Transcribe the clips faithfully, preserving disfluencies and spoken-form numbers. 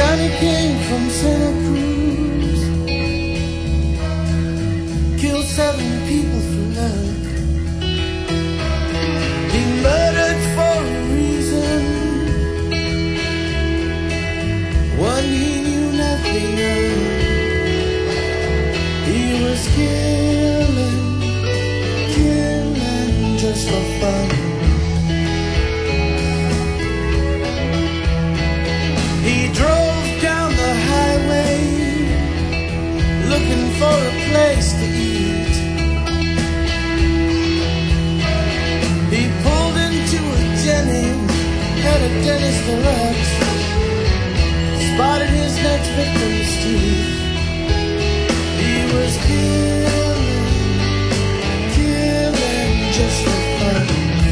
Johnny came from Santa Cruz, killed seven people for love. He murdered for a reason, one he knew nothing of. He was killing, killing just for fun. He drove down the highway looking for a place to eat. He pulled into a Denny, had a Denny's Deluxe, spotted his next victim's teeth. He was killing, killing just for fun.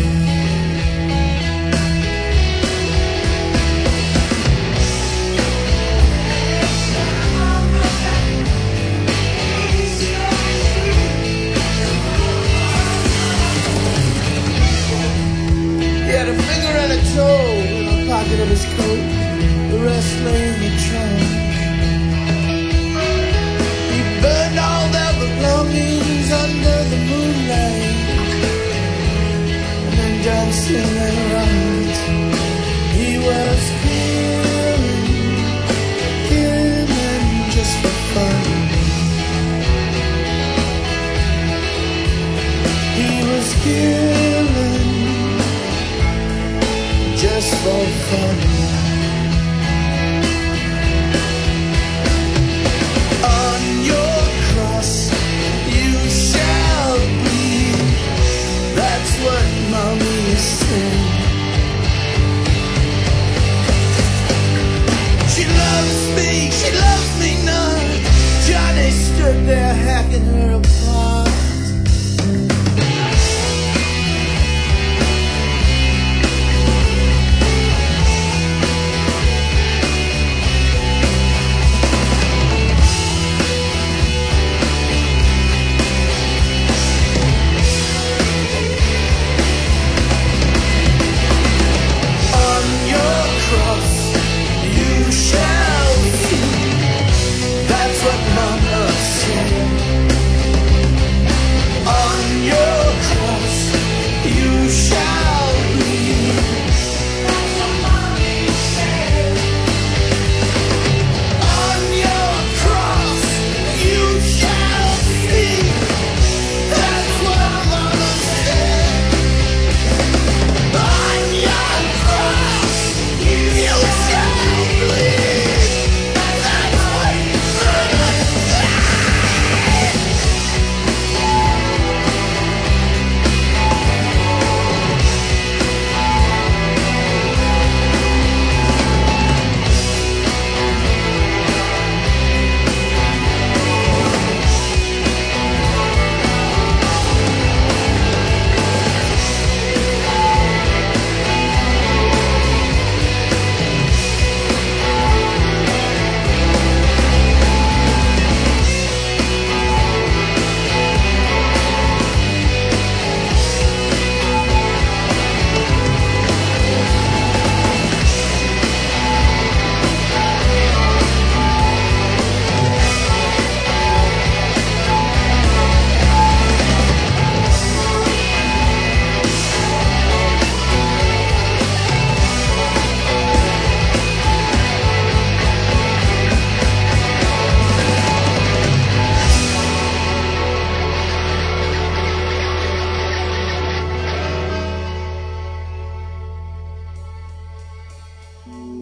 He had a finger and a toe in the pocket of his coat, the rest lay in the trunk. He burned all their belongings under the moonlight, and then dancing around. He was killing, killing just for fun. He was killing just for fun. On your cross you shall bleed, that's what mommy said. She loves me, she loves me not. Johnny stood there hacking her apart. Mm-hmm.